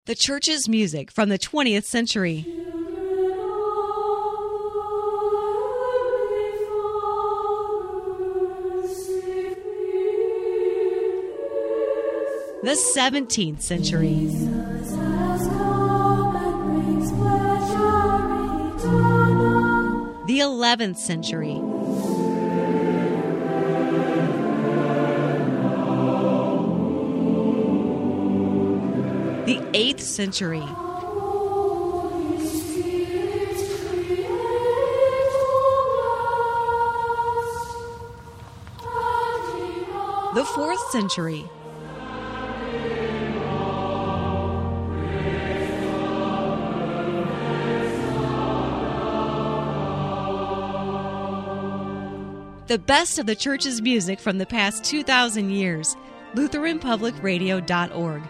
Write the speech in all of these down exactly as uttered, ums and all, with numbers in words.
The church's music from the twentieth century. The seventeenth century. The eleventh century. The eighth century. The fourth century. The best of the church's music from the past two thousand years. Lutheran Public Radio dot org.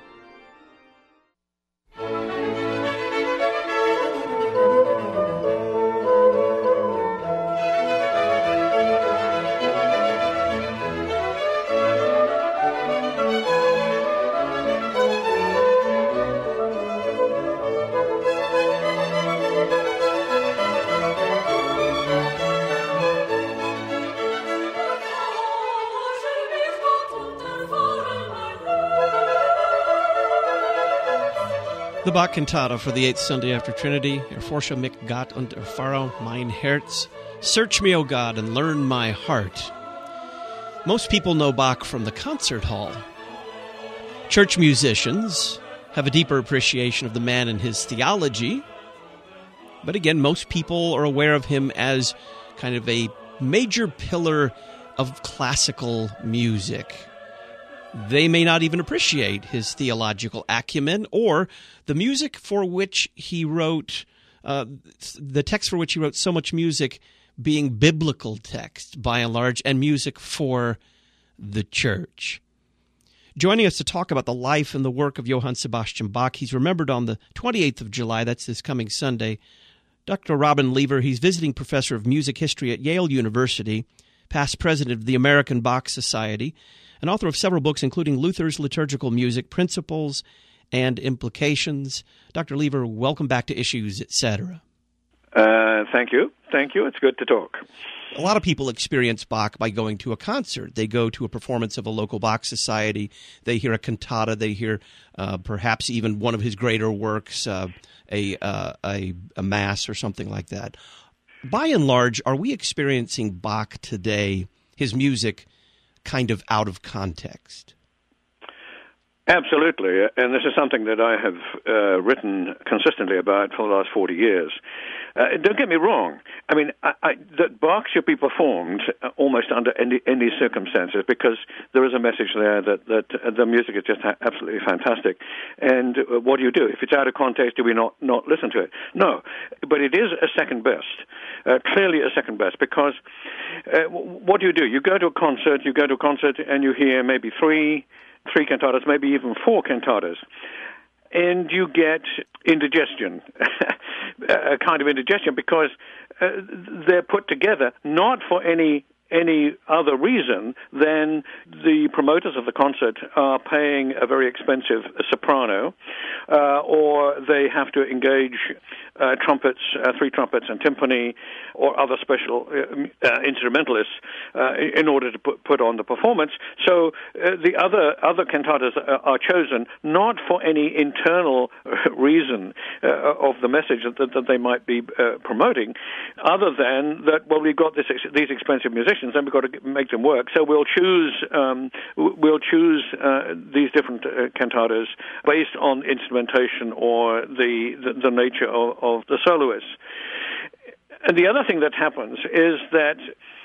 The Bach Cantata for the eighth Sunday after Trinity. Erforsche mich Gott und erfahre mein Herz. Search me, O God, and learn my heart. Most people know Bach from the concert hall. Church musicians have a deeper appreciation of the man and his theology. But again, most people are aware of him as kind of a major pillar of classical music. They may not even appreciate his theological acumen or the music for which he wrote, uh, the text for which he wrote so much music being biblical text, by and large, and music for the church. Joining us to talk about the life and the work of Johann Sebastian Bach, he's remembered on the twenty-eighth of July, that's this coming Sunday, Doctor Robin Lever. He's visiting professor of music history at Yale University, past president of the American Bach Society, and author of several books, including Luther's Liturgical Music, Principles and Implications. Doctor Lever, welcome back to Issues, et cetera. Uh, thank you. Thank you. It's good to talk. A lot of people experience Bach by going to a concert. They go to a performance of a local Bach society. They hear a cantata. They hear uh, perhaps even one of his greater works, uh, a, uh, a, a mass or something like that. By and large, are we experiencing Bach today, his music, kind of out of context? Absolutely, and this is something that I have uh, written consistently about for the last forty years. Uh, don't get me wrong. I mean, I, I, that Bach should be performed almost under any, any circumstances, because there is a message there that, that uh, the music is just ha- absolutely fantastic. And uh, what do you do? If it's out of context, do we not, not listen to it? No, but it is a second best, uh, clearly a second best, because uh, what do you do? You go to a concert, you go to a concert and you hear maybe three three cantatas, maybe even four cantatas, and you get indigestion, a kind of indigestion, because uh, they're put together not for any any other reason than the promoters of the concert are paying a very expensive soprano, uh, or they have to engage uh, trumpets, uh, three trumpets and timpani, or other special uh, uh, instrumentalists uh, in order to put, put on the performance. So uh, the other other cantatas are, are chosen not for any internal reason uh, of the message that, that they might be uh, promoting, other than that, well, we've got this, these expensive musicians, and we've got to make them work. So we'll choose um, we'll choose uh, these different uh, cantatas based on instrumentation or the the, the nature of, of the soloists. And the other thing that happens is that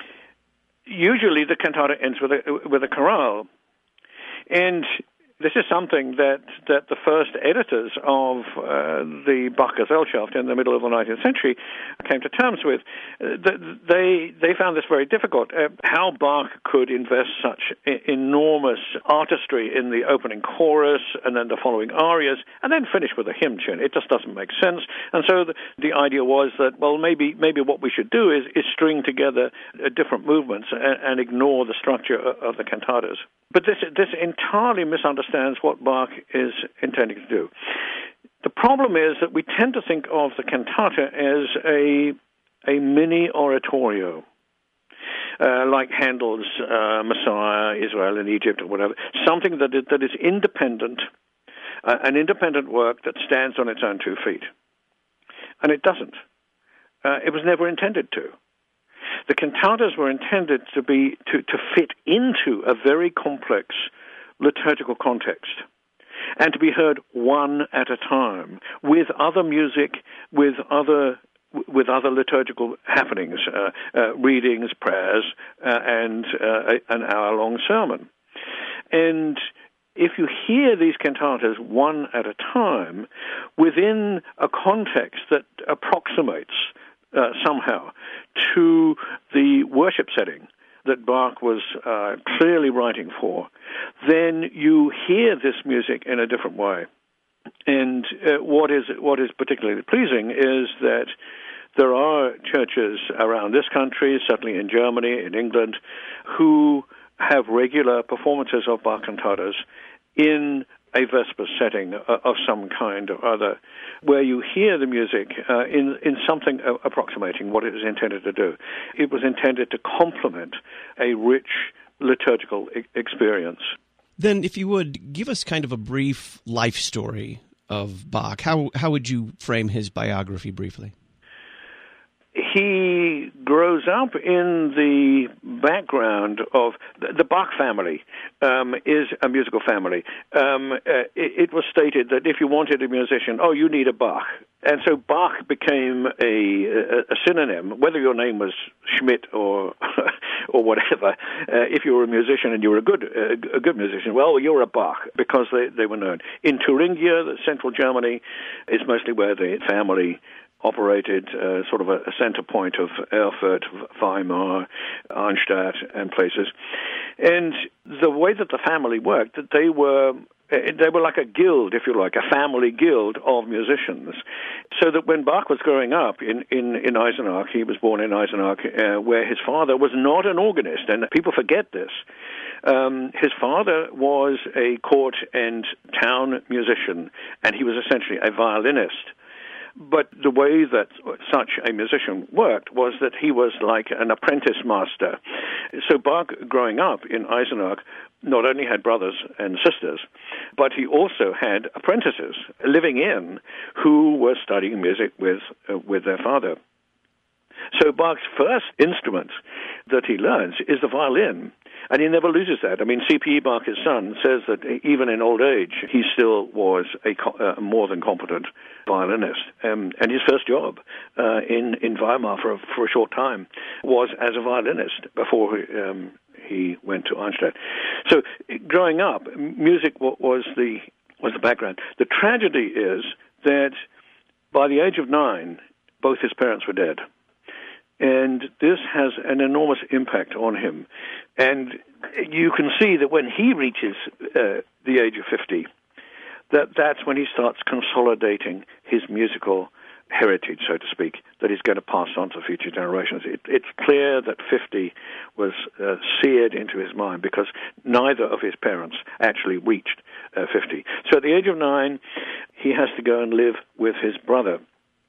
usually the cantata ends with a with a chorale, and this is something that, that the first editors of uh, the Bach Gesellschaft in the middle of the nineteenth century came to terms with. Uh, they they found this very difficult. Uh, how Bach could invest such I- enormous artistry in the opening chorus and then the following arias and then finish with a hymn tune. It just doesn't make sense. And so the, the idea was that, well, maybe maybe what we should do is, is string together uh, different movements and, and ignore the structure of, of the cantatas. But this this entirely misunderstands what Bach is intending to do. The problem is that we tend to think of the cantata as a a mini oratorio, uh, like Handel's uh, Messiah, Israel in Egypt, or whatever, something that is, that is independent, uh, an independent work that stands on its own two feet. And it doesn't. Uh, it was never intended to. The cantatas were intended to be to, to fit into a very complex liturgical context and to be heard one at a time with other music, with other with other liturgical happenings, uh, uh, readings, prayers, uh, and uh, an hour-long sermon. And if you hear these cantatas one at a time within a context that approximates uh, somehow to the worship setting that Bach was uh, clearly writing for, then you hear this music in a different way. And uh, what is what is particularly pleasing is that there are churches around this country, certainly in Germany, in England, who have regular performances of Bach cantatas in a Vespers setting of some kind or other, where you hear the music uh, in, in something approximating what it is intended to do. It was intended to complement a rich liturgical e- experience. Then, if you would, give us kind of a brief life story of Bach. How, how would you frame his biography briefly? He grows up in the background of the Bach family. Um, is a musical family. Um, uh, it, it was stated that if you wanted a musician, oh, you need a Bach. And so Bach became a, a, a synonym, whether your name was Schmidt or or whatever. Uh, if you were a musician and you were a good uh, a good musician, well, you're a Bach, because they, they were known. In Thuringia, the central Germany, is mostly where the family operated, uh, sort of a, a center point of Erfurt, Weimar, Arnstadt, and places. And the way that the family worked, that they were they were like a guild, if you like, a family guild of musicians. So that when Bach was growing up in, in, in Eisenach, he was born in Eisenach, uh, where his father was not an organist, and people forget this. Um, his father was a court and town musician, and he was essentially a violinist. But the way that such a musician worked was that he was like an apprentice master. So Bach, growing up in Eisenach, not only had brothers and sisters, but he also had apprentices living in who were studying music with uh, with their father. So Bach's first instrument that he learns is the violin, and he never loses that. I mean, C P E Bach, his son, says that even in old age, he still was a uh, more than competent violinist. Um, and his first job uh, in, in Weimar for a, for a short time was as a violinist before um, he went to Arnstadt. So growing up, music was the was the background. The tragedy is that by the age of nine, both his parents were dead. And this has an enormous impact on him. And you can see that when he reaches uh, the age of fifty, that that's when he starts consolidating his musical heritage, so to speak, that he's going to pass on to future generations. It, it's clear that fifty was uh, seared into his mind because neither of his parents actually reached uh, fifty. So at the age of nine, he has to go and live with his brother,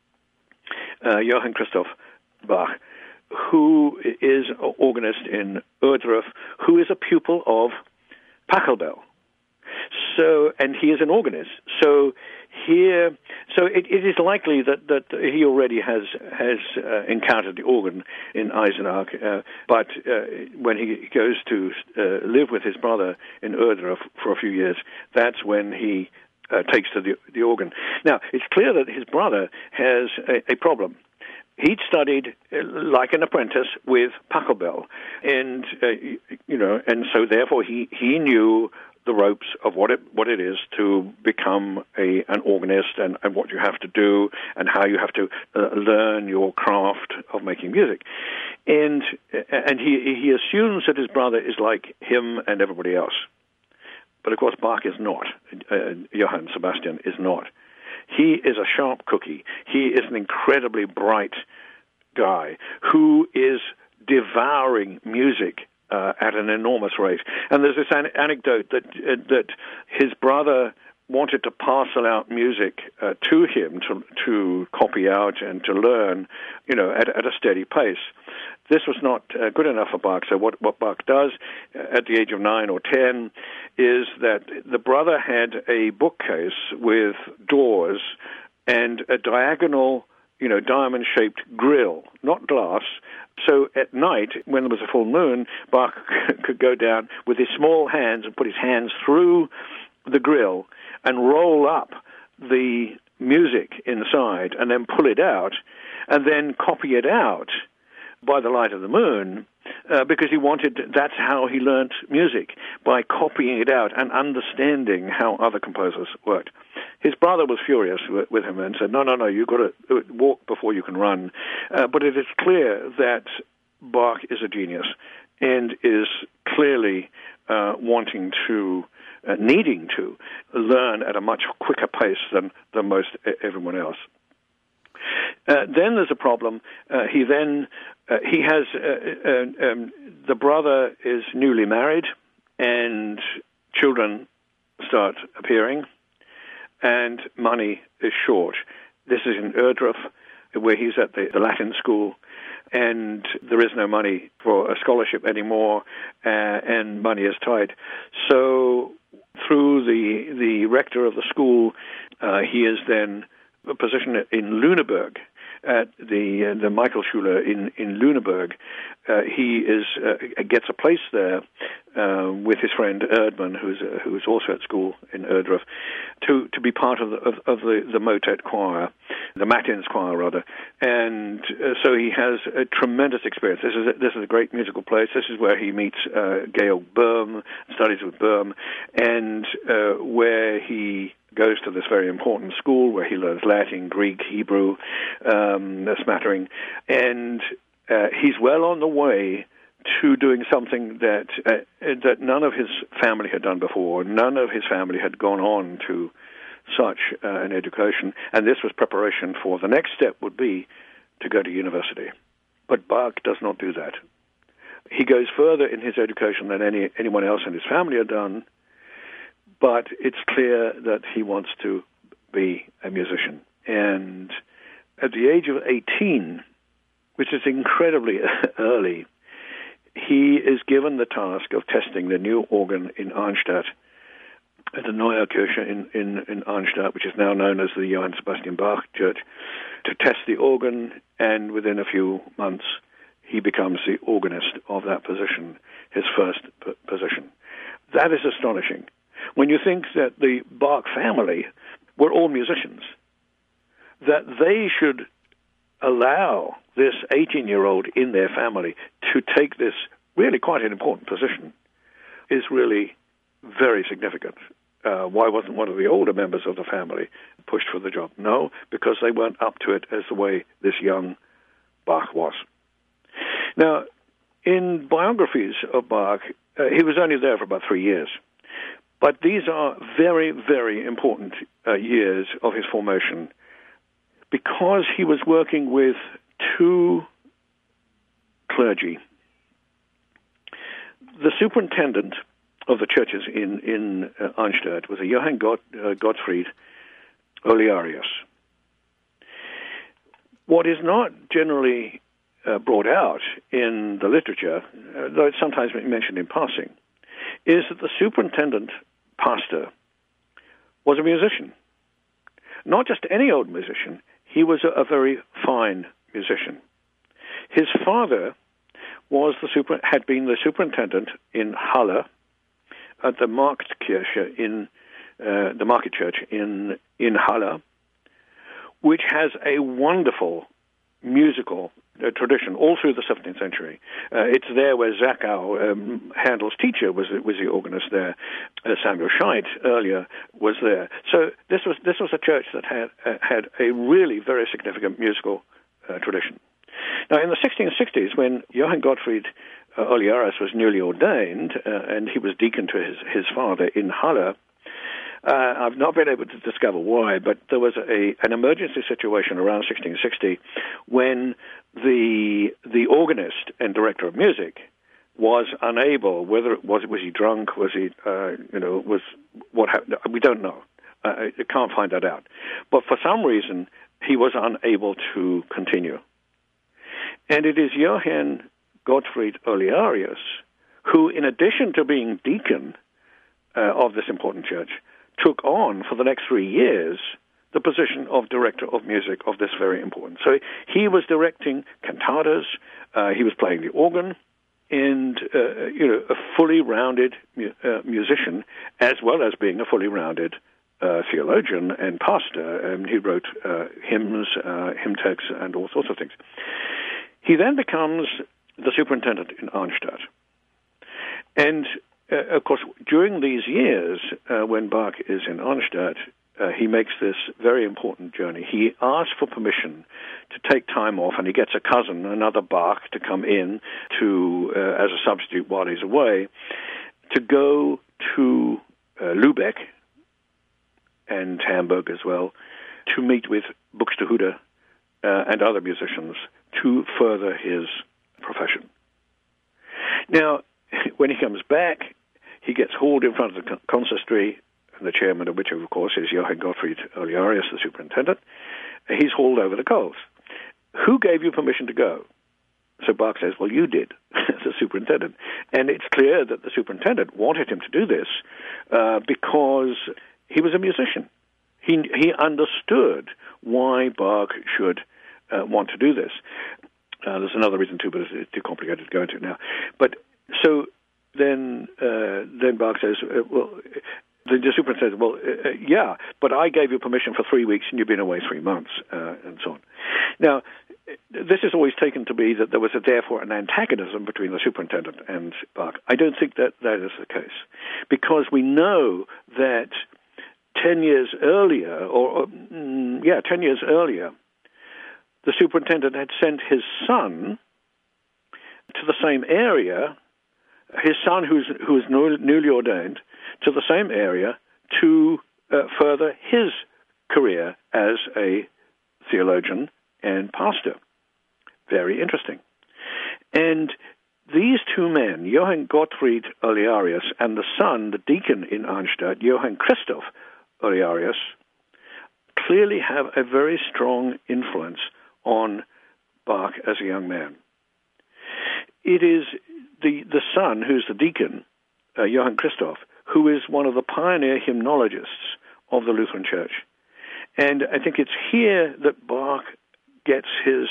uh, Johann Christoph Bach, who is an organist in Ohrdruf, who is a pupil of Pachelbel. So, and he is an organist. So here, so it, it is likely that, that he already has has uh, encountered the organ in Eisenach, uh, but uh, when he goes to uh, live with his brother in Ohrdruf for a few years, that's when he uh, takes to the, the organ. Now, it's clear that his brother has a, a problem. He'd studied uh, like an apprentice with Pachelbel, and uh, you know, and so therefore he, he knew the ropes of what it what it is to become a an organist, and, and what you have to do, and how you have to uh, learn your craft of making music, and and he he assumes that his brother is like him and everybody else, but of course Bach is not. Uh, Johann Sebastian is not. He is a sharp cookie. He is an incredibly bright guy who is devouring music uh, at an enormous rate. And there's this an- anecdote that uh, that his brother wanted to parcel out music uh, to him to to copy out and to learn, you know, at, at a steady pace. This was not uh, good enough for Bach. So what, what Bach does uh, at the age of nine or ten is that the brother had a bookcase with doors and a diagonal, you know, diamond-shaped grill, not glass. So at night, when there was a full moon, Bach could go down with his small hands and put his hands through the grill and roll up the music inside and then pull it out and then copy it out by the light of the moon, uh, because he wanted, that's how he learnt music, by copying it out and understanding how other composers worked. His brother was furious with, with him and said, no, no, no, you've got to walk before you can run. Uh, but it is clear that Bach is a genius and is clearly uh, wanting to, uh, needing to, learn at a much quicker pace than, than most everyone else. Uh, then there's a problem. Uh, he then uh, he has uh, uh, um, the brother is newly married, and children start appearing, and money is short. This is in Ohrdruf, where he's at the, the Latin school, and there is no money for a scholarship anymore, uh, and money is tight. So through the the rector of the school, uh, he is then a position in Lüneburg, at the uh, the Michaelschule in in Lüneburg. Uh, he is uh, gets a place there uh, with his friend Erdmann, who's uh, who's also at school in Ohrdruf, to to be part of the of, of the, the motet choir, the matins choir rather, and uh, so he has a tremendous experience. This is a, this is a great musical place. This is where he meets uh, Georg Böhm, studies with Böhm, and uh, where he goes to this very important school where he learns Latin, Greek, Hebrew, um, a smattering, and uh, he's well on the way to doing something that uh, that none of his family had done before. None of his family had gone on to such uh, an education, and this was preparation for the next step would be to go to university. But Bach does not do that. He goes further in his education than any anyone else in his family had done, but it's clear that he wants to be a musician. And at the age of eighteen, which is incredibly early, he is given the task of testing the new organ in Arnstadt, at the Neue Kirche in, in, in Arnstadt, which is now known as the Johann Sebastian Bach Church, to test the organ, and within a few months, he becomes the organist of that position, his first p- position. That is astonishing. When you think that the Bach family were all musicians, that they should allow this eighteen-year-old in their family to take this really quite an important position is really very significant. Uh, why wasn't one of the older members of the family pushed for the job? No, because they weren't up to it as the way this young Bach was. Now, in biographies of Bach, uh, he was only there for about three years. But these are very, very important uh, years of his formation because he was working with two clergy. The superintendent of the churches in, in uh, Arnstadt was a Johann Gott, uh, Gottfried Olearius. What is not generally uh, brought out in the literature, uh, though it's sometimes mentioned in passing, is that the superintendent pastor was a musician. Not just any old musician, he was a, a very fine musician. His father was the super, had been the superintendent in Halle at the Marktkirche in uh, the Market Church in in Halle, which has a wonderful musical uh, tradition all through the seventeenth century. Uh, it's there where Zachau, um, Handel's teacher, was was the organist there. Uh, Samuel Scheidt earlier was there. So this was this was a church that had uh, had a really very significant musical uh, tradition. Now, in the sixteen sixties, when Johann Gottfried uh, Olearius was newly ordained, uh, and he was deacon to his, his father in Halle, uh, I've not been able to discover why, but there was a an emergency situation around sixteen sixty when the the organist and director of music, was unable, whether it was was he drunk, was he, uh, you know, was what happened? We don't know. Uh, I can't find that out. But for some reason, he was unable to continue. And it is Johann Gottfried Olearius who, in addition to being deacon uh, of this important church, took on for the next three years the position of director of music of this very important. So he was directing cantatas, uh, he was playing the organ, and uh, you know, a fully rounded mu- uh, musician, as well as being a fully rounded uh, theologian and pastor. And he wrote uh, hymns, uh, hymn texts, and all sorts of things. He then becomes the superintendent in Arnstadt. And, uh, of course, during these years, uh, when Bach is in Arnstadt, uh, he makes this very important journey. He asks for permission to take time off, and he gets a cousin, another Bach, to come in to uh, as a substitute while he's away, to go to uh, Lübeck and Hamburg as well, to meet with Buxtehude uh, and other musicians to further his profession. Now, when he comes back, he gets hauled in front of the consistory, and the chairman of which, of course, is Johann Gottfried Olearius, the superintendent. He's hauled over the coals. Who gave you permission to go? So Bach says, well, you did, as the superintendent. And it's clear that the superintendent wanted him to do this uh, because he was a musician. He, he understood why Bach should uh, want to do this. Uh, there's another reason, too, but it's, it's too complicated to go into now. But so then uh, then Bach says, uh, well, the, the superintendent says, well, uh, yeah, but I gave you permission for three weeks and you've been away three months, uh, and so on. Now, this is always taken to be that there was, a, therefore, an antagonism between the superintendent and Bach. I don't think that that is the case, because we know that ten years earlier, or, or mm, yeah, ten years earlier, the superintendent had sent his son to the same area, his son who's who is newly ordained, to the same area to uh, further his career as a theologian and pastor. Very interesting. And these two men, Johann Gottfried Olearius and the son, the deacon in Arnstadt, Johann Christoph Olearius, clearly have a very strong influence on Bach as a young man. It is the, the son, who's the deacon, uh, Johann Christoph, who is one of the pioneer hymnologists of the Lutheran Church. And I think it's here that Bach gets his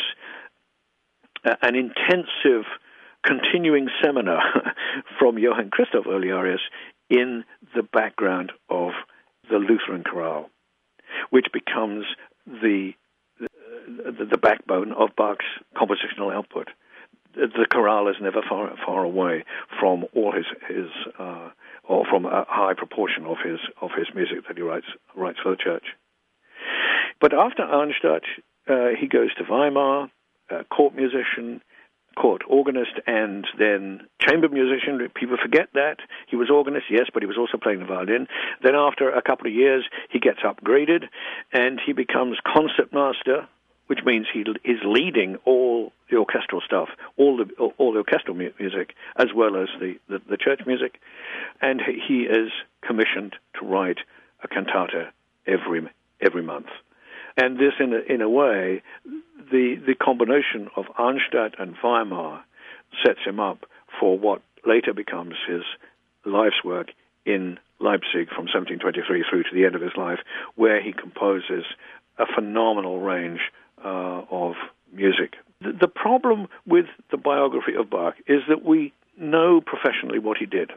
uh, an intensive continuing seminar from Johann Christoph Olearius in the background of the Lutheran chorale, which becomes the the, the backbone of Bach's compositional output. The chorale is never far far away from all his his uh, or from a high proportion of his of his music that he writes writes for the church. But after Arnstadt, uh, he goes to Weimar, uh, court musician, court organist, and then chamber musician. People forget that. He was organist, yes, but he was also playing the violin. Then after a couple of years, he gets upgraded, and he becomes concertmaster, which means he is leading all the orchestral stuff, all the all the orchestral mu- music, as well as the, the, the church music. And he is commissioned to write a cantata every every month. And this, in a, in a way, the the combination of Arnstadt and Weimar sets him up for what later becomes his life's work in Leipzig from seventeen twenty-three through to the end of his life, where he composes a phenomenal range uh, of music. The, the problem with the biography of Bach is that we know professionally what he did,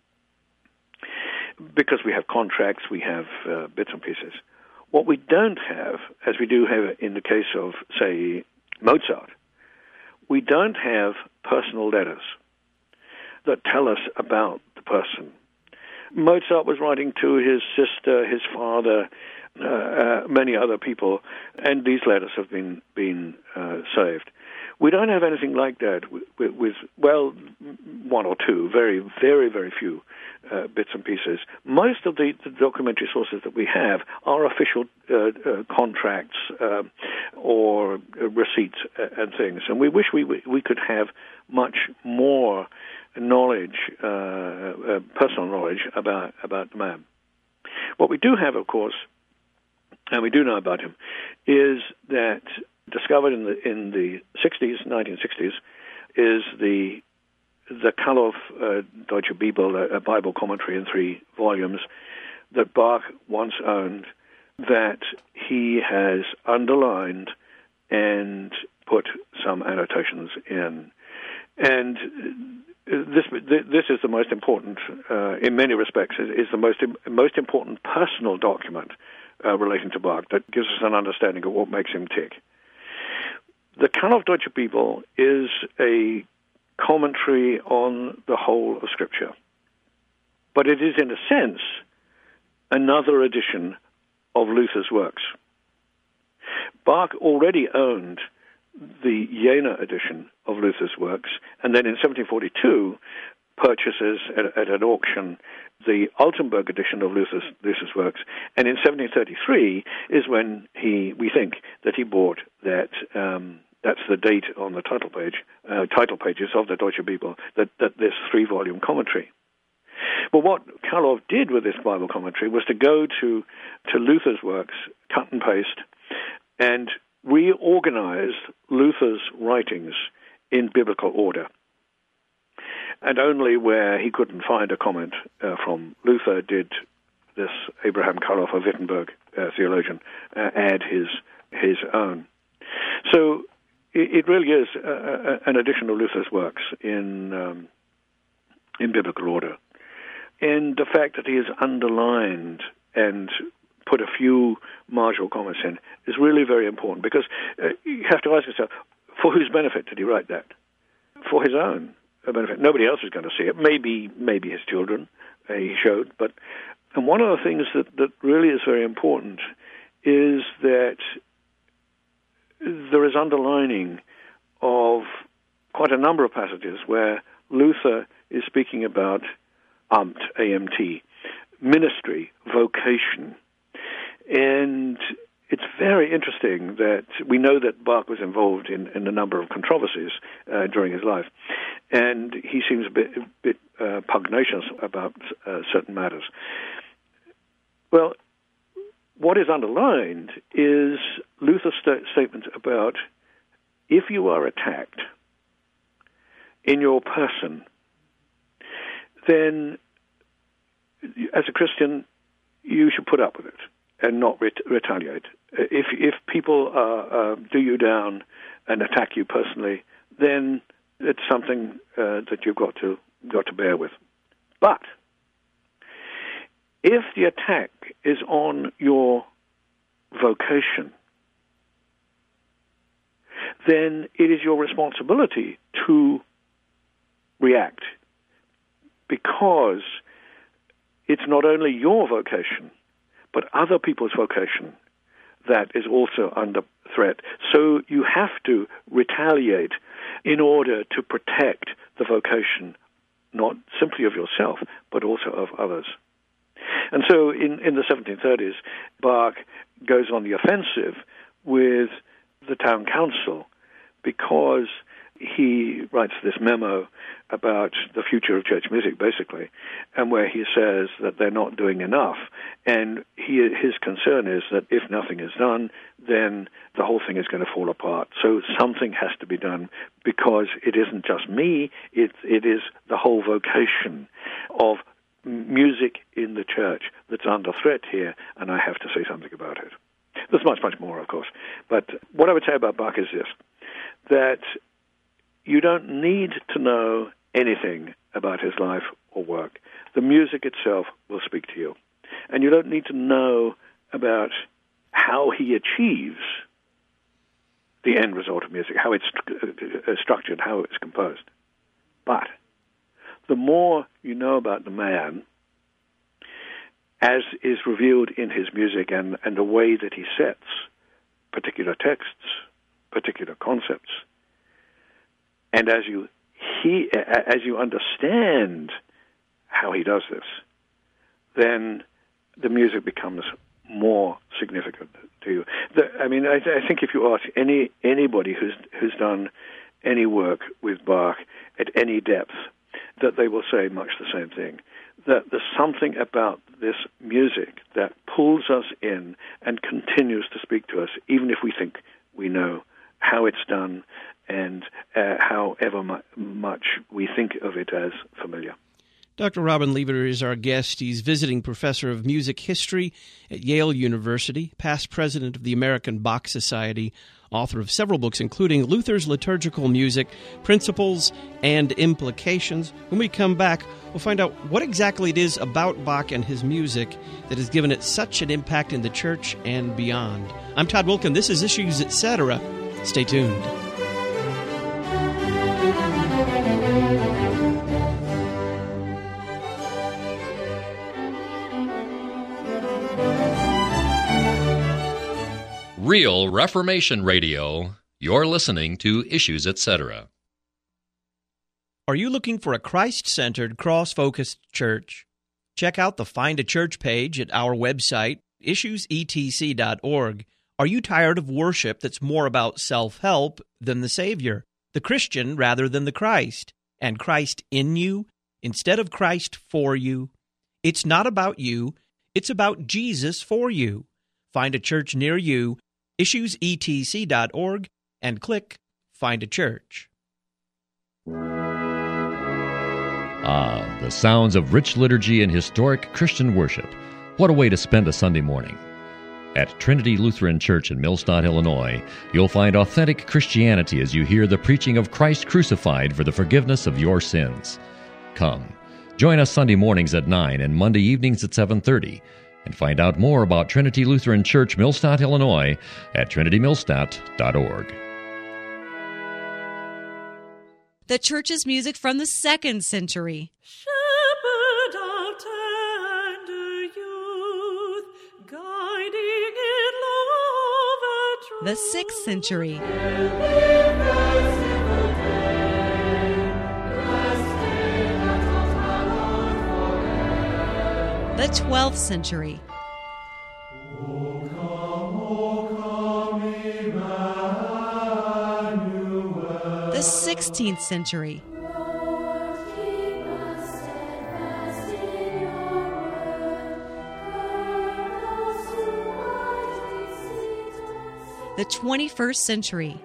because we have contracts, we have uh, bits and pieces. What we don't have, as we do have in the case of, say, Mozart, we don't have personal letters that tell us about the person. Mozart was writing to his sister, his father, uh, uh, many other people, and these letters have been, been uh, saved. We don't have anything like that with, with, with well, one or two, very, very, very few uh, bits and pieces. Most of the, the documentary sources that we have are official uh, uh, contracts uh, or uh, receipts and things, and we wish we we could have much more knowledge, uh, uh, personal knowledge about about the man. What we do have, of course, and we do know about him, is that discovered in the in the sixties, nineteen sixties, is the the Karloff uh, Deutsche Bibel, a, a Bible commentary in three volumes that Bach once owned, that he has underlined and put some annotations in. And this this is the most important, uh, in many respects, is the most most important personal document uh, relating to Bach that gives us an understanding of what makes him tick. The Karloff Deutsche Bibel is a commentary on the whole of Scripture, but it is, in a sense, another edition of Luther's works. Bach already owned the Jena edition of Luther's works, and then in seventeen forty-two purchases at, at an auction the Altenburg edition of Luther's, Luther's works, and in seventeen thirty-three is when he, we think, that he bought that, um, that's the date on the title page, uh, title pages of the Deutsche Bibel, that, that this three-volume commentary. But what Karloff did with this Bible commentary was to go to, to Luther's works, cut and paste, and reorganize Luther's writings in biblical order. And only where he couldn't find a comment uh, from Luther did this Abraham Karloff of Wittenberg, uh, theologian, uh, add his his own. So it, it really is uh, uh, an addition of Luther's works in um, in biblical order. And the fact that he has underlined and put a few marginal comments in is really very important, because uh, you have to ask yourself, for whose benefit did he write that? For his own benefit. Nobody else is going to see it. Maybe maybe his children, uh, he showed. But and one of the things that, that really is very important is that there is underlining of quite a number of passages where Luther is speaking about Amt, A M T, ministry, vocation. And it's very interesting that we know that Bach was involved in, in a number of controversies uh, during his life, and he seems a bit, a bit uh, pugnacious about uh, certain matters. Well, what is underlined is Luther's st- statement about if you are attacked in your person, then as a Christian, you should put up with it and not ret- retaliate. If if people uh, uh, do you down and attack you personally, then it's something uh, that you've got to got to bear with. But if the attack is on your vocation, then it is your responsibility to react, because it's not only your vocation, but other people's vocation that is also under threat. So you have to retaliate in order to protect the vocation, not simply of yourself, but also of others. And so in, in the seventeen thirties, Bach goes on the offensive with the town council, because he writes this memo about the future of church music, basically, and where he says that they're not doing enough. And he, his concern is that if nothing is done, then the whole thing is going to fall apart. So something has to be done, because it isn't just me, it, it is the whole vocation of music in the church that's under threat here, and I have to say something about it. There's much, much more, of course. But what I would say about Bach is this, that you don't need to know anything about his life or work. The music itself will speak to you. And you don't need to know about how he achieves the end result of music, how it's st- structured, how it's composed. But the more you know about the man, as is revealed in his music and, and the way that he sets particular texts, particular concepts, And as you he as you understand how he does this, then the music becomes more significant to you. The, I mean, I, I think if you ask any anybody who's who's done any work with Bach at any depth, that they will say much the same thing, that there's something about this music that pulls us in and continues to speak to us, even if we think we know how it's done and uh, however mu- much we think of it as familiar. Doctor Robin Leaver is our guest. He's visiting professor of music history at Yale University, past president of the American Bach Society, author of several books, including Luther's Liturgical Music, Principles and Implications. When we come back, we'll find out what exactly it is about Bach and his music that has given it such an impact in the church and beyond. I'm Todd Wilkin. This is Issues, et cetera. Stay tuned. Real Reformation Radio. You're listening to Issues, et cetera. Are you looking for a Christ-centered, cross-focused church? Check out the Find a Church page at our website, issues e t c dot org. Are you tired of worship that's more about self-help than the Savior, the Christian rather than the Christ, and Christ in you instead of Christ for you? It's not about you. It's about Jesus for you. Find a church near you, issues e t c dot org, and click Find a Church. Ah, the sounds of rich liturgy and historic Christian worship. What a way to spend a Sunday morning. At Trinity Lutheran Church in Millstadt, Illinois, you'll find authentic Christianity as you hear the preaching of Christ crucified for the forgiveness of your sins. Come, join us Sunday mornings at nine and Monday evenings at seven thirty. And find out more about Trinity Lutheran Church, Millstadt, Illinois, at trinity millstadt dot org. The church's music from the second century. Shepherd of tender youth, guiding in love and truth. The sixth century. The twelfth century. O come, O come, Emmanuel. The sixteenth century. Lord, keep us steadfast in your word. Guide us to mighty seat. The twenty-first century.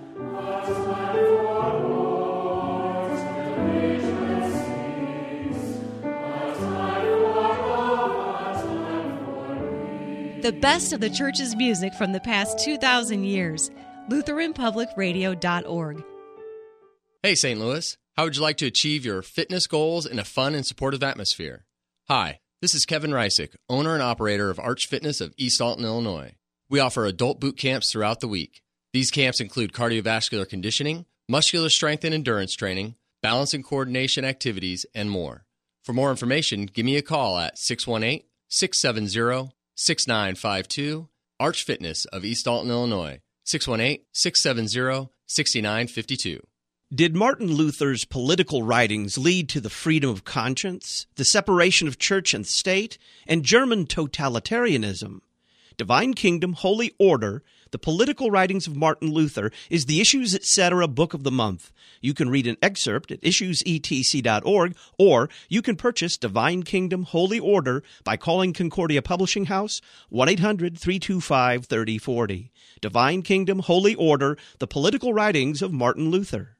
The best of the church's music from the past two thousand years. Lutheran Public Radio dot org. Hey, Saint Louis. How would you like to achieve your fitness goals in a fun and supportive atmosphere? Hi, this is Kevin Reisick, owner and operator of Arch Fitness of East Alton, Illinois. We offer adult boot camps throughout the week. These camps include cardiovascular conditioning, muscular strength and endurance training, balance and coordination activities, and more. For more information, give me a call at six one eight, six seven zero, six nine five two, Arch Fitness of East Alton, Illinois, six one eight, six seven zero, six nine five two. Did Martin Luther's political writings lead to the freedom of conscience, the separation of church and state, and German totalitarianism? Divine Kingdom, Holy Order, the political writings of Martin Luther, is the Issues, et cetera. Book of the month. You can read an excerpt at issues e t c dot org, or you can purchase Divine Kingdom, Holy Order by calling Concordia Publishing House, one eight hundred, three two five, three oh four oh. Divine Kingdom, Holy Order, the political writings of Martin Luther.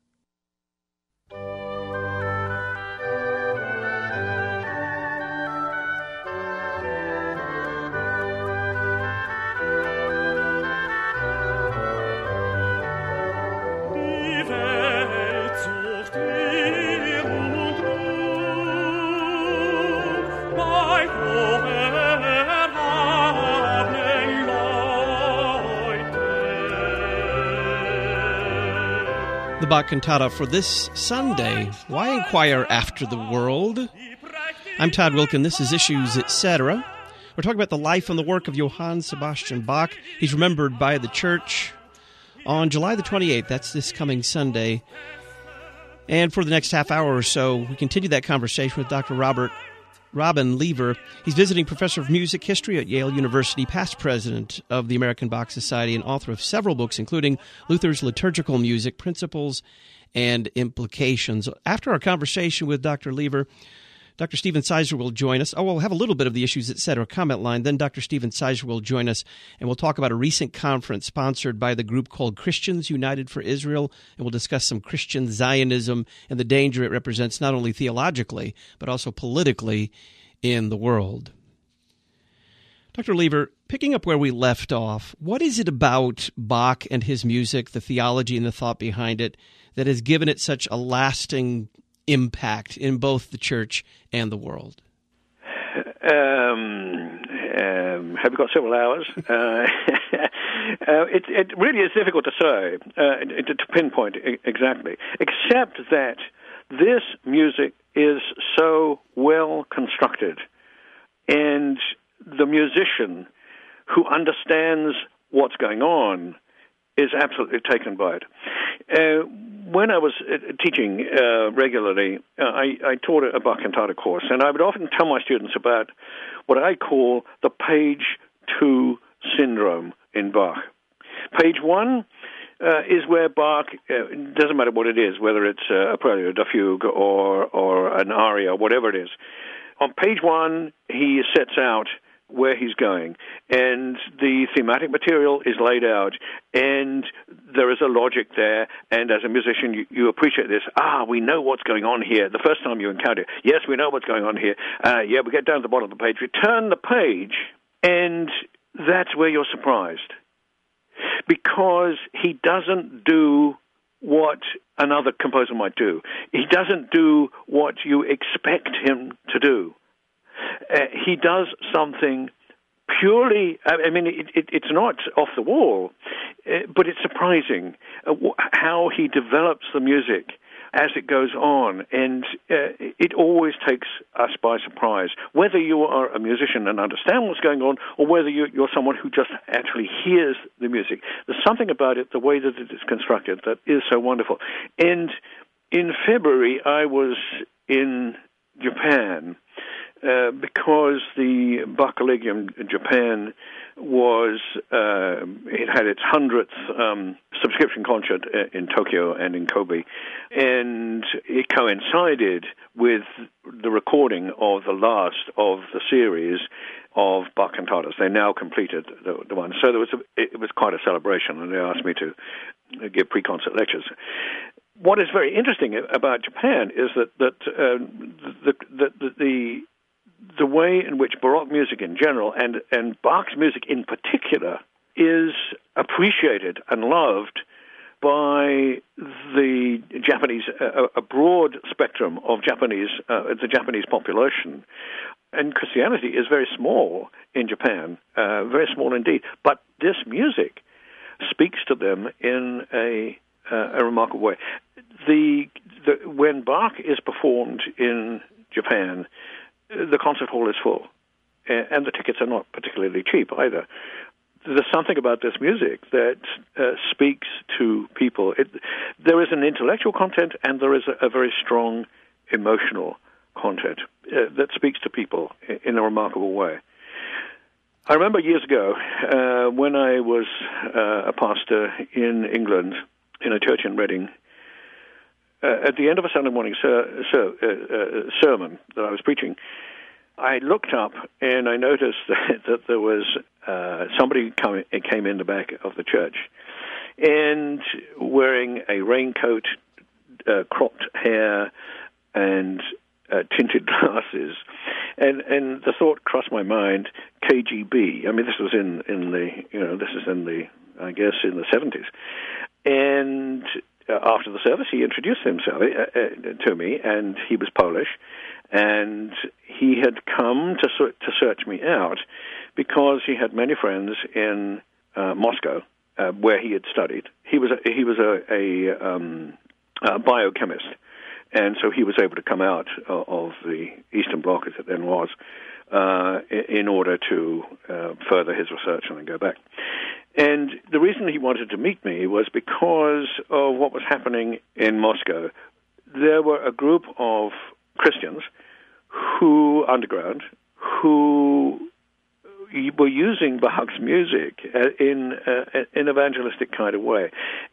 The Bach cantata for this Sunday, Why Inquire After the World? I'm Todd Wilkin. This is Issues, et cetera. We're talking about the life and the work of Johann Sebastian Bach. He's remembered by the church on July the twenty-eighth. That's this coming Sunday. And for the next half hour or so, we continue that conversation with Doctor Robert Robin Lever. He's visiting professor of music history at Yale University, past president of the American Bach Society, and author of several books, including Luther's Liturgical Music, Principles and Implications. After our conversation with Doctor Lever, Doctor Stephen Sizer will join us. Oh, we'll have a little bit of the Issues Etc. comment line. Then Doctor Stephen Sizer will join us, and we'll talk about a recent conference sponsored by the group called Christians United for Israel, and we'll discuss some Christian Zionism and the danger it represents not only theologically, but also politically in the world. Doctor Lever, picking up where we left off, what is it about Bach and his music, the theology and the thought behind it, that has given it such a lasting impact in both the church and the world? Um, um, have we got several hours? uh, uh, it, it really is difficult to say, uh, to, to pinpoint exactly, except that this music is so well constructed, and the musician who understands what's going on is absolutely taken by it. Uh, when I was uh, teaching uh, regularly, uh, I, I taught a Bach cantata course, and I would often tell my students about what I call the page two syndrome in Bach. Page one uh, is where Bach, uh, doesn't matter what it is, whether it's uh, a prelude, a fugue, or, or an aria, whatever it is. On page one, he sets out where he's going, and the thematic material is laid out, and there is a logic there, and as a musician, you, you appreciate this. Ah, we know what's going on here. The first time you encounter it, yes, we know what's going on here. Uh, yeah, we get down to the bottom of the page, we turn the page, and that's where you're surprised, because he doesn't do what another composer might do. He doesn't do what you expect him to do. Uh, he does something purely, I mean, it, it, it's not off the wall, uh, but it's surprising uh, how he develops the music as it goes on, and uh, it always takes us by surprise, whether you are a musician and understand what's going on, or whether you, you're someone who just actually hears the music. There's something about it, the way that it is constructed, that is so wonderful. And in February, I was in Japan, Uh, because the Bach Collegium in Japan was, uh, it had its hundredth um, subscription concert in Tokyo and in Kobe, and it coincided with the recording of the last of the series of Bach cantatas. They now completed the, the one. So there was a, it was quite a celebration, and they asked me to give pre-concert lectures. What is very interesting about Japan is that, that uh, the, the, the, the the way in which Baroque music in general, and, and Bach's music in particular, is appreciated and loved by the Japanese, a, a broad spectrum of Japanese, uh, the Japanese population. And Christianity is very small in Japan, uh, very small indeed. But this music speaks to them in a, uh, a remarkable way. The, the when Bach is performed in Japan, the concert hall is full, and the tickets are not particularly cheap either. There's something about this music that uh, speaks to people. It, there is an intellectual content, and there is a, a very strong emotional content uh, that speaks to people in, in a remarkable way. I remember years ago uh, when I was uh, a pastor in England in a church in Reading. Uh, at the end of a Sunday morning ser- ser- uh, uh, sermon that I was preaching, I looked up and I noticed that, that there was uh, somebody come, came in the back of the church and wearing a raincoat, uh, cropped hair, and uh, tinted glasses. And and the thought crossed my mind, K G B. I mean, this was in, in the, you know, this is in the, I guess, in the seventies. And Uh, after the service, he introduced himself uh, uh, to me, and he was Polish, and he had come to to search me out because he had many friends in uh, Moscow, uh, where he had studied. He was a, he was a, a, um, a biochemist, and so he was able to come out uh, of the Eastern Bloc, as it then was, uh, in order to uh, further his research and then go back. And the reason he wanted to meet me was because of what was happening in Moscow. there were a group of Christians who, underground, who were using Bach's music in uh, an evangelistic kind of way.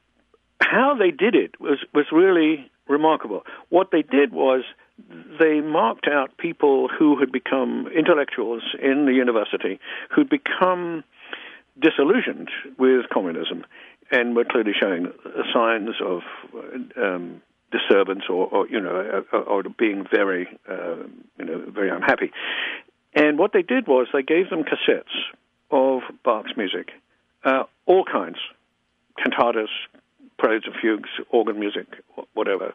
How they did it was, was really remarkable. What they did was they marked out people who had become intellectuals in the university, who'd become disillusioned with communism and were clearly showing signs of um, disturbance or, or, you know, or, or being very, uh, you know, very unhappy. And what they did was they gave them cassettes of Bach's music, uh, all kinds, cantatas, preludes and fugues, organ music, whatever.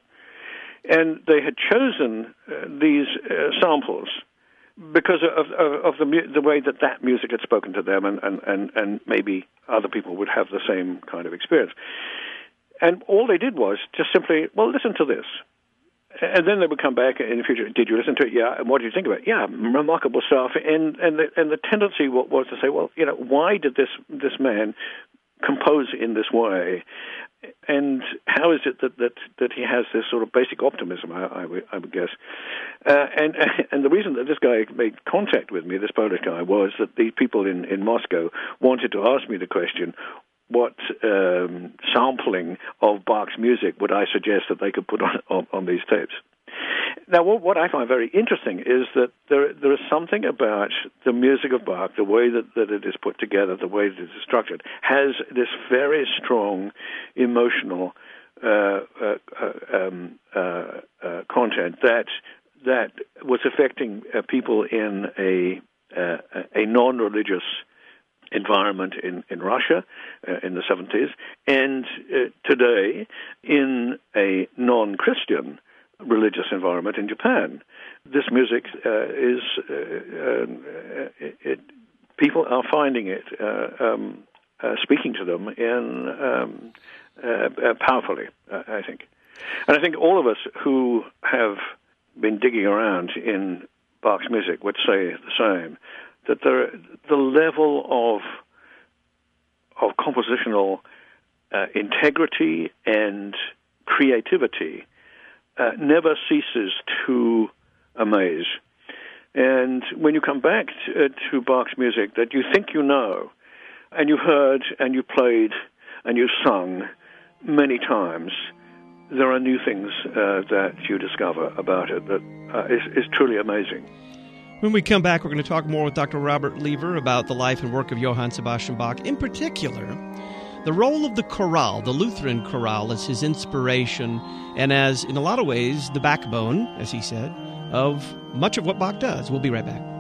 And they had chosen uh, these uh, samples because of, of, of the, mu- the way that that music had spoken to them, and, and, and, and maybe other people would have the same kind of experience. And all they did was just simply, well, listen to this. And then they would come back in the future. Did you listen to it? Yeah. And what did you think about it? Yeah, remarkable stuff. And and the, and the tendency was to say, well, you know, why did this this man compose in this way? And how is it that, that, that he has this sort of basic optimism, I, I, would, I would guess. Uh, and and the reason that this guy made contact with me, this Polish guy, was that these people in, in Moscow wanted to ask me the question, what um, sampling of Bach's music would I suggest that they could put on, on, on these tapes? Now, what, what I find very interesting is that there there is something about the music of Bach, the way that, that it is put together, the way that it is structured, has this very strong emotional uh, uh, um, uh, uh, content that that was affecting uh, people in a uh, a non-religious environment in, in Russia uh, in the seventies, and uh, today in a non-Christian religious environment in Japan. This music uh, is, uh, uh, it, it, people are finding it, uh, um, uh, speaking to them in um, uh, uh, powerfully, uh, I think. And I think all of us who have been digging around in Bach's music would say the same, that there, the level of of compositional uh, integrity and creativity uh, never ceases to amaze. And when you come back to, uh, to Bach's music that you think you know, and you heard and you played and you sung many times, there are new things uh, that you discover about it that uh, is, is truly amazing. When we come back, we're going to talk more with Doctor Robert Lever about the life and work of Johann Sebastian Bach. In particular, the role of the chorale, the Lutheran chorale, as his inspiration and as, in a lot of ways, the backbone, as he said, of much of what Bach does. We'll be right back.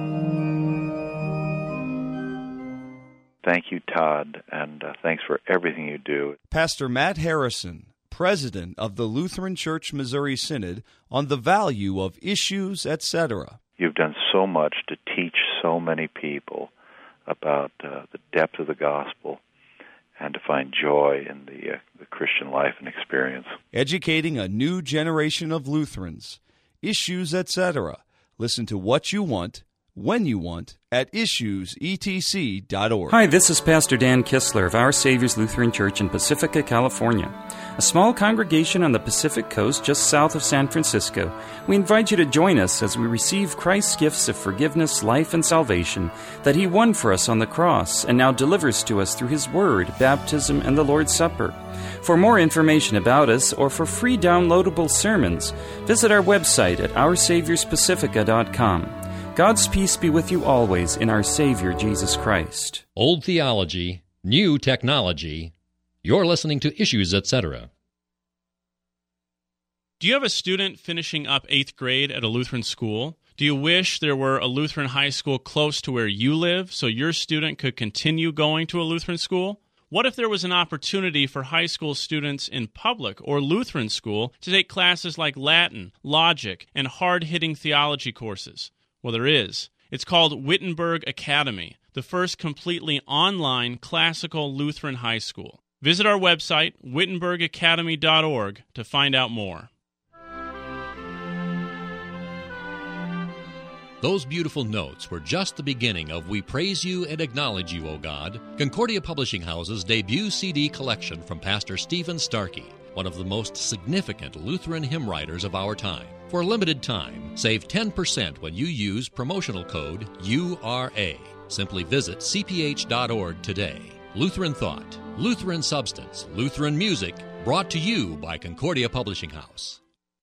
Thank you, Todd, and uh, thanks for everything you do. Pastor Matt Harrison, president of the Lutheran Church Missouri Synod, on the value of issues, et cetera. You've done so much to teach so many people about uh, the depth of the gospel and to find joy in the, uh, the Christian life and experience. Educating a new generation of Lutherans. Issues, et cetera. Listen to What You Want, When You Want, at issues e t c dot org. Hi, this is Pastor Dan Kistler of Our Savior's Lutheran Church in Pacifica, California. A small congregation on the Pacific Coast just south of San Francisco. We invite you to join us as we receive Christ's gifts of forgiveness, life, and salvation that He won for us on the cross and now delivers to us through His Word, baptism, and the Lord's Supper. For more information about us or for free downloadable sermons, visit our website at our saviors pacifica dot com. God's peace be with you always in our Savior, Jesus Christ. Old theology, new technology. You're listening to Issues, et cetera. Do you have a student finishing up eighth grade at a Lutheran school? Do you wish there were a Lutheran high school close to where you live so your student could continue going to a Lutheran school? What if there was an opportunity for high school students in public or Lutheran school to take classes like Latin, logic, and hard-hitting theology courses? Well, there is. It's called Wittenberg Academy, the first completely online classical Lutheran high school. Visit our website, wittenberg academy dot org, to find out more. Those beautiful notes were just the beginning of We Praise You and Acknowledge You, O God, Concordia Publishing House's debut C D collection from Pastor Stephen Starkey. one of the most significant Lutheran hymn writers of our time. For a limited time, save ten percent when you use promotional code U R A. Simply visit c p h dot org today. Lutheran Thought, Lutheran Substance, Lutheran Music, brought to you by Concordia Publishing House.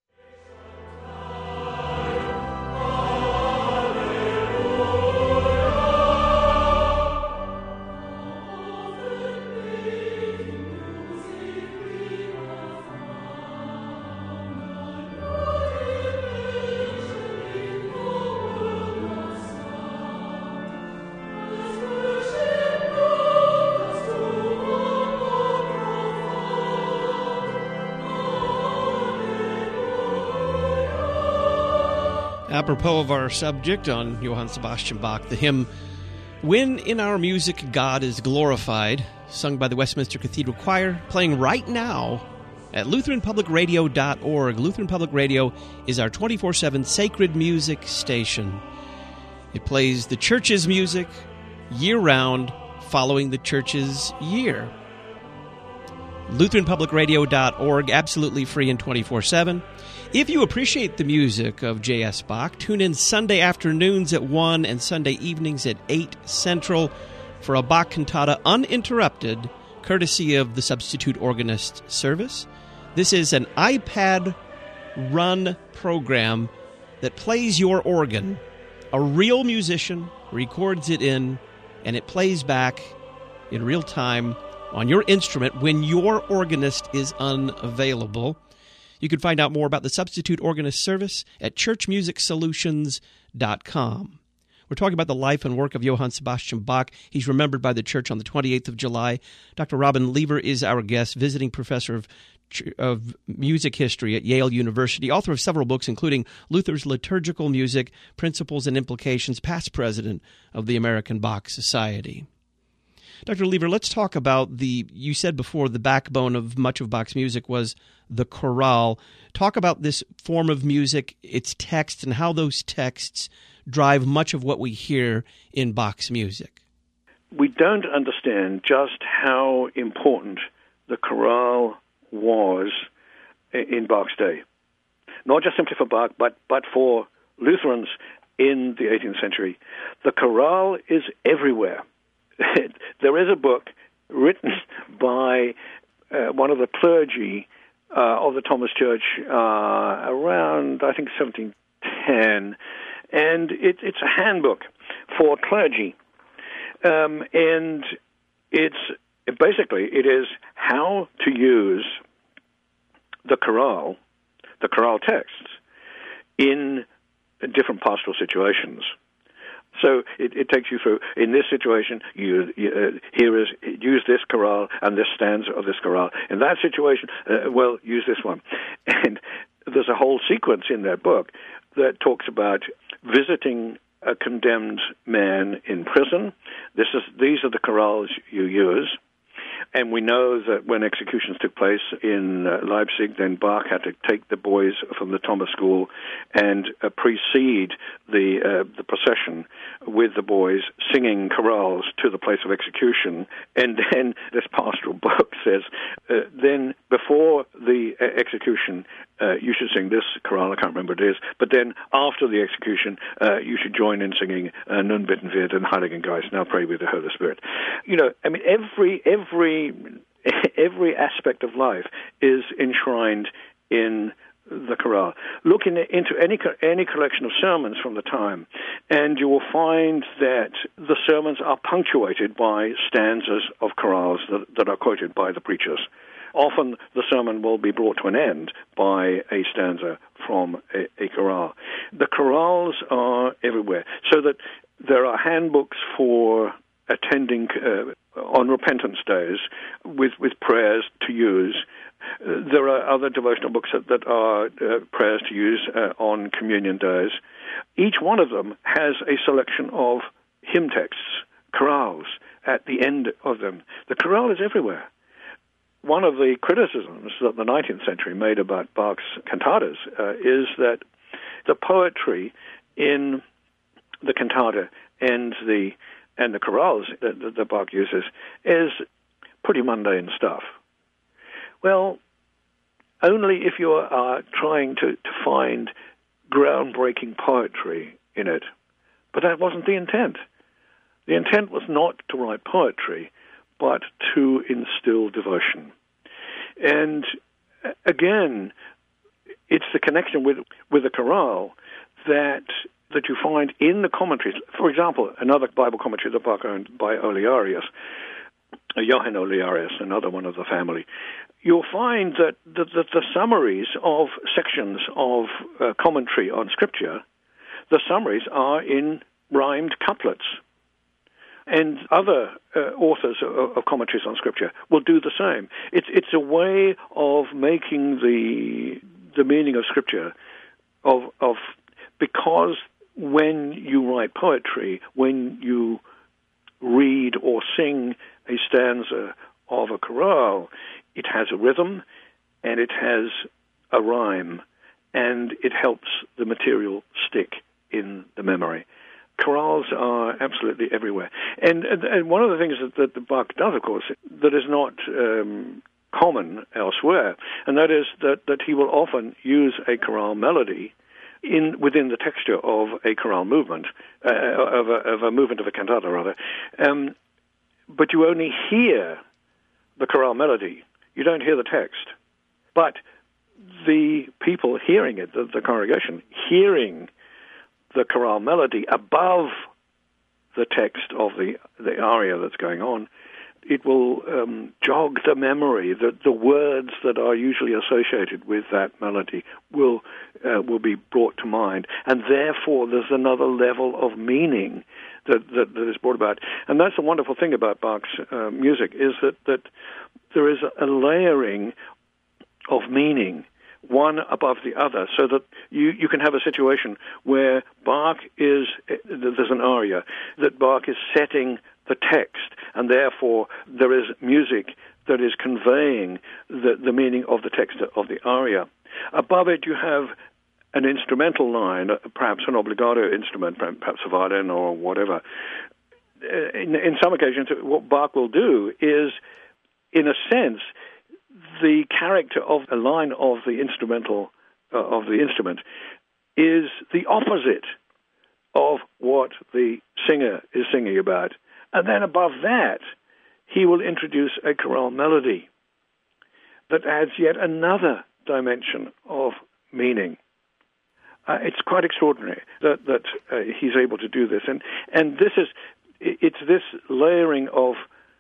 Apropos of our subject on Johann Sebastian Bach, the hymn, When in Our Music God is Glorified, sung by the Westminster Cathedral Choir, playing right now at Lutheran Public Radio dot org. Lutheran Public Radio is our twenty-four seven sacred music station. It plays the church's music year-round, following the church's year. Lutheran Public Radio dot org, absolutely free and twenty-four seven. If you appreciate the music of J S. Bach, tune in Sunday afternoons at one and Sunday evenings at eight Central for a Bach cantata uninterrupted, courtesy of the Substitute Organist Service. This is an iPad-run program that plays your organ. A real musician records it in, and it plays back in real time on your instrument when your organist is unavailable. You can find out more about the Substitute Organist Service at church music solutions dot com. We're talking about the life and work of Johann Sebastian Bach. He's remembered by the Church on the twenty-eighth of July. Doctor Robin Lever is our guest, visiting professor of, of music history at Yale University, author of several books, including Luther's Liturgical Music, Principles and Implications, past president of the American Bach Society. Doctor Lever, let's talk about the, you said before, the backbone of much of Bach's music was the chorale. Talk about this form of music, its texts, and how those texts drive much of what we hear in Bach's music. We don't understand just how important the chorale was in Bach's day. Not just simply for Bach, but, but for Lutherans in the eighteenth century. The chorale is everywhere. There is a book written by uh, one of the clergy uh, of the Thomas Church uh, around, I think, seventeen ten, and it, it's a handbook for clergy. Um, and it's basically, it is how to use the chorale, the chorale texts, in different pastoral situations. So it, it takes you through, in this situation, you, you, uh, here is, use this chorale and this stanza of this chorale. In that situation, uh, well, use this one. And there's a whole sequence in that book that talks about visiting a condemned man in prison. This is, these are the chorales you use. And we know that when executions took place in uh, Leipzig, then Bach had to take the boys from the Thomas School and uh, precede the uh, the procession with the boys singing chorales to the place of execution. And then this pastoral book says, uh, then before the uh, execution, uh, you should sing this chorale, I can't remember what it is, but then after the execution, uh, you should join in singing uh, Nun bitten wir den Heiligen Geist, now pray with the Holy Spirit. You know, I mean, every every Every aspect of life is enshrined in the chorale. Look in, into any any collection of sermons from the time, and you will find that the sermons are punctuated by stanzas of chorales that, that are quoted by the preachers. Often the sermon will be brought to an end by a stanza from a, a chorale. The chorales are everywhere, so that there are handbooks for attending uh, on repentance days with, with prayers to use. Uh, there are other devotional books that, that are uh, prayers to use uh, on communion days. Each one of them has a selection of hymn texts, chorales, at the end of them. The chorale is everywhere. One of the criticisms that the nineteenth century made about Bach's cantatas uh, is that the poetry in the cantata and the and the chorales that, that, that Bach uses is pretty mundane stuff. Well, only if you are trying to, to find groundbreaking poetry in it. But that wasn't the intent. The intent was not to write poetry, but to instill devotion. And again, it's the connection with with the chorale that that you find in the commentaries. For example, another Bible commentary that Bach owned by Olearius, Johann Olearius, another one of the family, you'll find that the, the, the summaries of sections of uh, commentary on Scripture, the summaries are in rhymed couplets. And other uh, authors of, of commentaries on Scripture will do the same. It's it's a way of making the the meaning of Scripture of of because when you write poetry, when you read or sing a stanza of a chorale, it has a rhythm and it has a rhyme, and it helps the material stick in the memory. Chorales are absolutely everywhere. And, and, and one of the things that, that the Bach does, of course, that is not um, common elsewhere, and that is that, that he will often use a chorale melody in within the texture of a chorale movement, uh, of, a, of a movement of a cantata, rather. Um, but you only hear the chorale melody. You don't hear the text. But the people hearing it, the, the congregation, hearing the chorale melody above the text of the, the aria that's going on, it will um, jog the memory. The, the words that are usually associated with that melody will uh, will be brought to mind, and therefore there's another level of meaning that, that, that is brought about. And that's the wonderful thing about Bach's uh, music, is that, that there is a layering of meaning, one above the other, so that you, you can have a situation where Bach is, there's an aria, that Bach is setting the text, and therefore there is music that is conveying the, the meaning of the text of the aria. Above it you have an instrumental line, perhaps an obligato instrument, perhaps a violin or whatever. In, in some occasions, what Bach will do is, in a sense, the character of a line of the instrumental uh, of the instrument is the opposite of what the singer is singing about. And then above that, he will introduce a chorale melody that adds yet another dimension of meaning. Uh, it's quite extraordinary that, that uh, he's able to do this. And, and this is, it's this layering of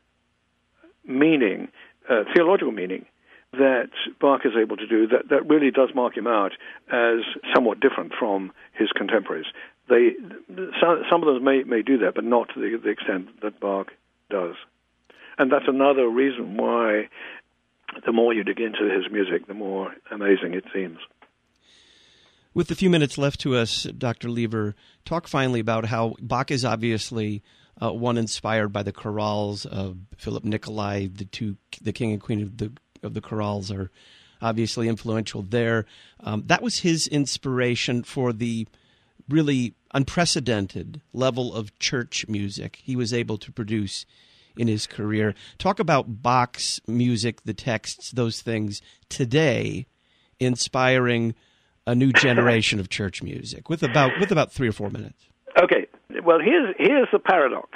meaning, uh, theological meaning, that Bach is able to do that, that really does mark him out as somewhat different from his contemporaries. They, some, some of them may, may do that, but not to the, the extent that Bach does. And that's another reason why the more you dig into his music, the more amazing it seems. With the few minutes left to us, Doctor Lever, talk finally about how Bach is obviously uh, one inspired by the chorales of Philip Nicolai. The two, the king and queen of the of the chorales, are obviously influential there. Um, that was his inspiration for the really unprecedented level of church music he was able to produce in his career. Talk about Bach's music, the texts, those things today, inspiring a new generation of church music. With about with about three or four minutes. Okay. Well, here's here's the paradox.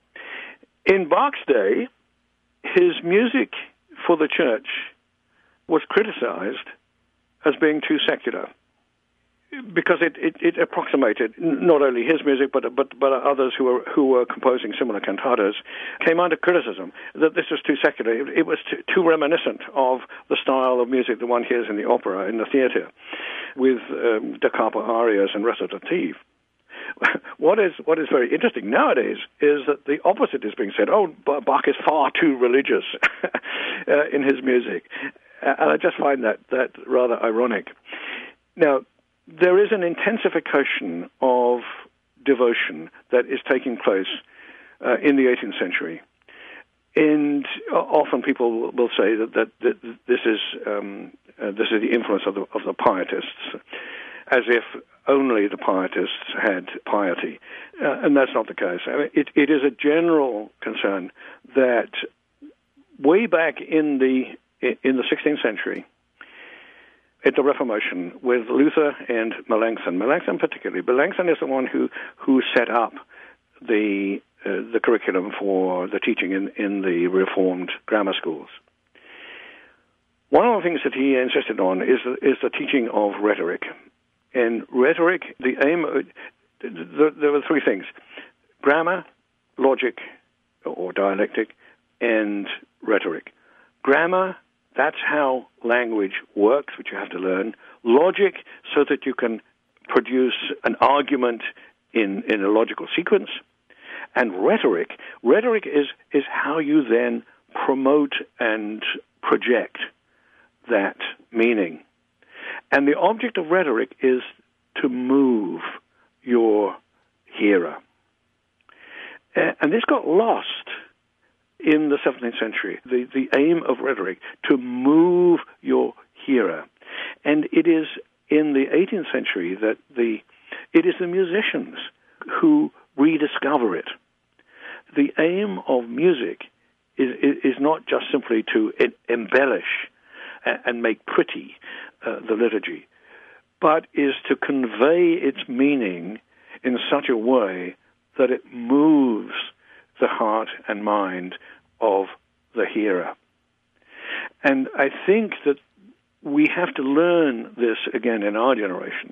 In Bach's day, his music for the church was criticized as being too secular, because it, it, it approximated not only his music, but but but others who were who were composing similar cantatas came under criticism that this was too secular. It, it was too, too reminiscent of the style of music the one hears in the opera, in the theater, with um, da capo arias and recitative. What is what is very interesting nowadays is that the opposite is being said. Oh, Bach is far too religious uh, in his music, and I just find that that rather ironic. Now, there is an intensification of devotion that is taking place uh, in the eighteenth century. And often people will say that, that, that this is um, uh, this is the influence of the, of the pietists, as if only the pietists had piety. Uh, and that's not the case. I mean, it, it is a general concern that way back in the in the sixteenth century, at the Reformation with Luther and Melanchthon. Melanchthon particularly. Melanchthon is the one who, who set up the uh, the curriculum for the teaching in, in the Reformed grammar schools. One of the things that he insisted on is is the teaching of rhetoric. And rhetoric, the aim, there were three things: grammar, logic, or dialectic, and rhetoric. Grammar, that's how language works, which you have to learn. Logic, so that you can produce an argument in, in a logical sequence. And rhetoric, rhetoric is, is how you then promote and project that meaning. And the object of rhetoric is to move your hearer. And this got lost in the seventeenth century, the, the aim of rhetoric, to move your hearer. And it is in the eighteenth century that the it is the musicians who rediscover it. The aim of music is, is not just simply to embellish and make pretty uh, the liturgy, but is to convey its meaning in such a way that it moves the heart and mind of the hearer. And I think that we have to learn this again in our generation.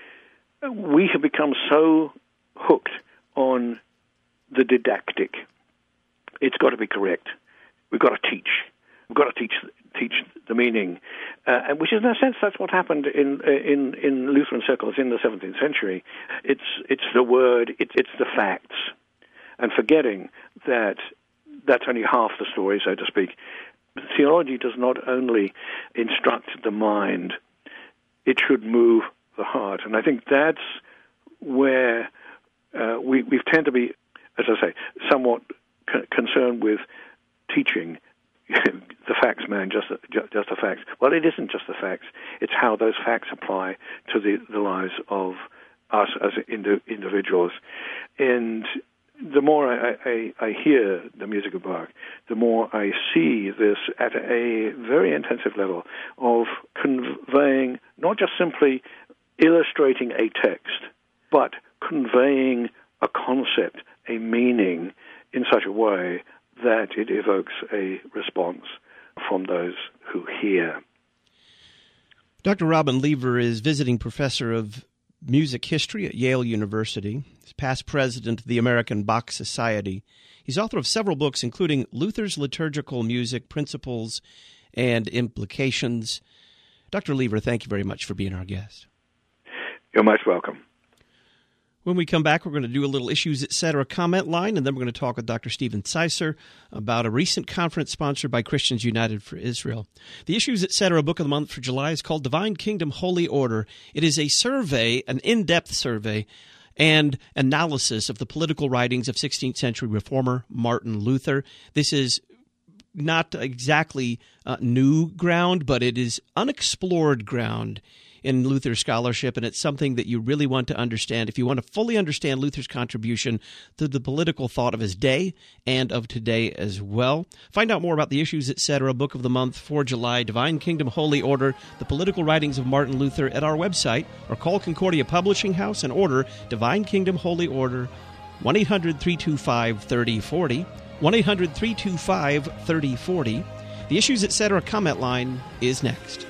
We have become so hooked on the didactic. It's got to be correct. We've got to teach. We've got to teach teach the meaning, uh, and which is in a sense that's what happened in in in Lutheran circles in the seventeenth century. It's it's the word. It's it's the facts, and forgetting that that's only half the story, so to speak. Theology does not only instruct the mind; it should move the heart, and I think that's where uh, we we tend to be, as I say, somewhat c- concerned with teaching. The facts, man, just the, just the facts. Well, it isn't just the facts. It's how those facts apply to the, the lives of us as indi- individuals. And the more I, I, I hear the music of Bach, the more I see this at a very intensive level of conveying, not just simply illustrating a text, but conveying a concept, a meaning in such a way that it evokes a response from those who hear. Doctor Robin Lever is visiting professor of music history at Yale University. He's past president of the American Bach Society. He's author of several books, including Luther's Liturgical Music, Principles and Implications. Doctor Lever, thank you very much for being our guest. You're most welcome. When we come back, we're going to do a little Issues Etc. comment line, and then we're going to talk with Doctor Stephen Zeisser about a recent conference sponsored by Christians United for Israel. The Issues Etc. book of the month for July is called Divine Kingdom, Holy Order. It is a survey, an in-depth survey, and analysis of the political writings of sixteenth century reformer Martin Luther. This is not exactly uh, new ground, but it is unexplored ground in Luther's scholarship, and it's something that you really want to understand if you want to fully understand Luther's contribution to the political thought of his day and of today as well. Find out more about the Issues Etc. book of the month for July, Divine Kingdom, Holy Order, the political writings of Martin Luther at our website, or call Concordia Publishing House and order Divine Kingdom, Holy Order, one eight hundred three two five three oh four oh, one eight hundred three two five three oh four oh. The Issues Etc. comment line is next.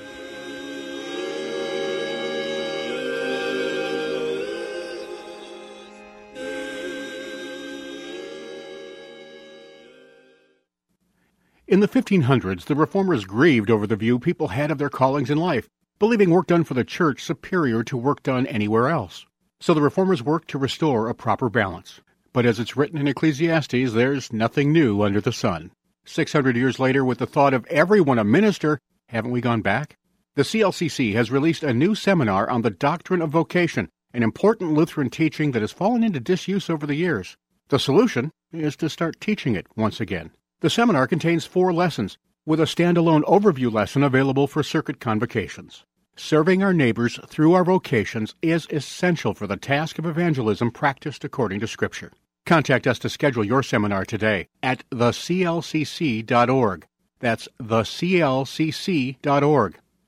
In the fifteen hundreds, the Reformers grieved over the view people had of their callings in life, believing work done for the church superior to work done anywhere else. So the Reformers worked to restore a proper balance. But as it's written in Ecclesiastes, there's nothing new under the sun. Six hundred years later, with the thought of everyone a minister, haven't we gone back? The C L C C has released a new seminar on the doctrine of vocation, an important Lutheran teaching that has fallen into disuse over the years. The solution is to start teaching it once again. The seminar contains four lessons, with a standalone overview lesson available for circuit convocations. Serving our neighbors through our vocations is essential for the task of evangelism practiced according to Scripture. Contact us to schedule your seminar today at the c l c c dot org. That's the c l c c dot org.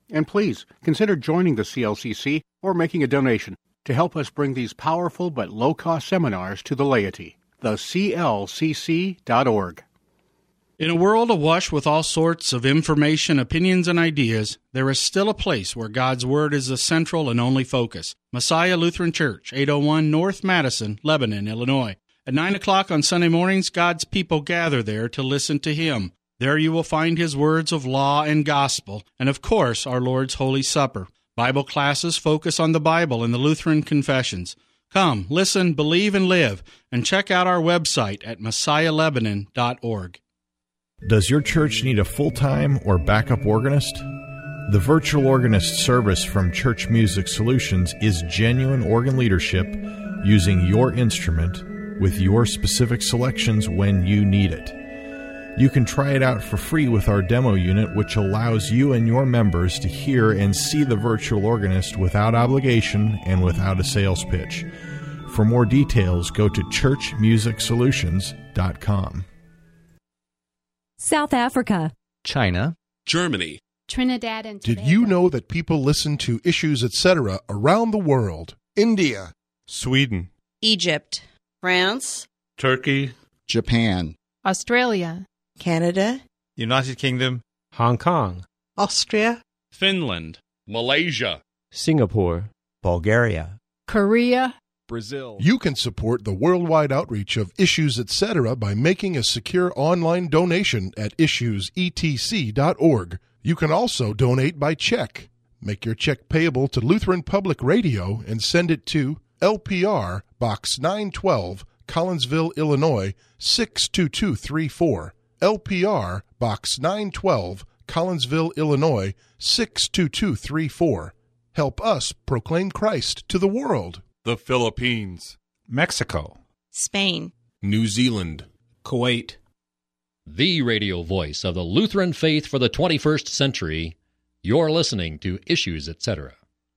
And please, consider joining the C L C C or making a donation to help us bring these powerful but low-cost seminars to the laity. the C L C C dot org. In a world awash with all sorts of information, opinions, and ideas, there is still a place where God's Word is the central and only focus. Messiah Lutheran Church, eight oh one North Madison, Lebanon, Illinois. At nine o'clock on Sunday mornings, God's people gather there to listen to Him. There you will find His words of law and gospel, and of course, our Lord's Holy Supper. Bible classes focus on the Bible and the Lutheran confessions. Come, listen, believe, and live, and check out our website at messiah lebanon dot org. Does your church need a full-time or backup organist? The virtual organist service from Church Music Solutions is genuine organ leadership using your instrument with your specific selections when you need it. You can try it out for free with our demo unit, which allows you and your members to hear and see the virtual organist without obligation and without a sales pitch. For more details, go to church music solutions dot com. South Africa, China, Germany, Trinidad and Tobago. Did you know that people listen to Issues, et cetera around the world? India, Sweden, Egypt, France, Turkey, Japan, Australia, Canada, United Kingdom, Hong Kong, Austria, Finland, Malaysia, Singapore, Bulgaria, Korea, Brazil. You can support the worldwide outreach of Issues, et cetera by making a secure online donation at issues e t c dot org. You can also donate by check. Make your check payable to Lutheran Public Radio and send it to L P R Box nine twelve, Collinsville, Illinois six two two three four. L P R Box nine twelve, Collinsville, Illinois six two two three four. Help us proclaim Christ to the world. the Philippines, Mexico, Spain, New Zealand, Kuwait. The radio voice of the Lutheran faith for the twenty-first century. You're listening to Issues, et cetera.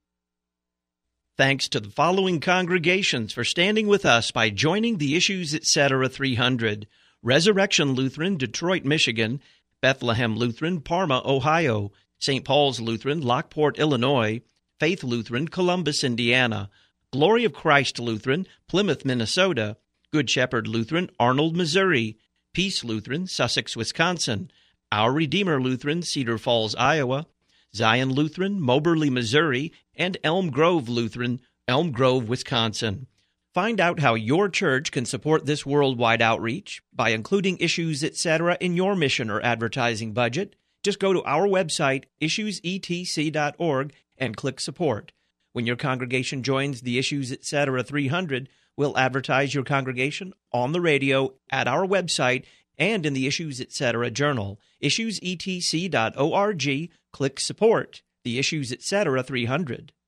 Thanks to the following congregations for standing with us by joining the Issues, et cetera three hundred. Resurrection Lutheran, Detroit, Michigan; Bethlehem Lutheran, Parma, Ohio; Saint Paul's Lutheran, Lockport, Illinois; Faith Lutheran, Columbus, Indiana; Glory of Christ Lutheran, Plymouth, Minnesota; Good Shepherd Lutheran, Arnold, Missouri; Peace Lutheran, Sussex, Wisconsin; Our Redeemer Lutheran, Cedar Falls, Iowa; Zion Lutheran, Moberly, Missouri; and Elm Grove Lutheran, Elm Grove, Wisconsin. Find out how your church can support this worldwide outreach by including Issues, et cetera in your mission or advertising budget. Just go to our website, issues e t c dot org, and click Support. When your congregation joins the Issues, et cetera three hundred, we'll advertise your congregation on the radio, at our website, and in the Issues, et cetera journal. issues e t c dot org, click Support. The Issues, et cetera three hundred.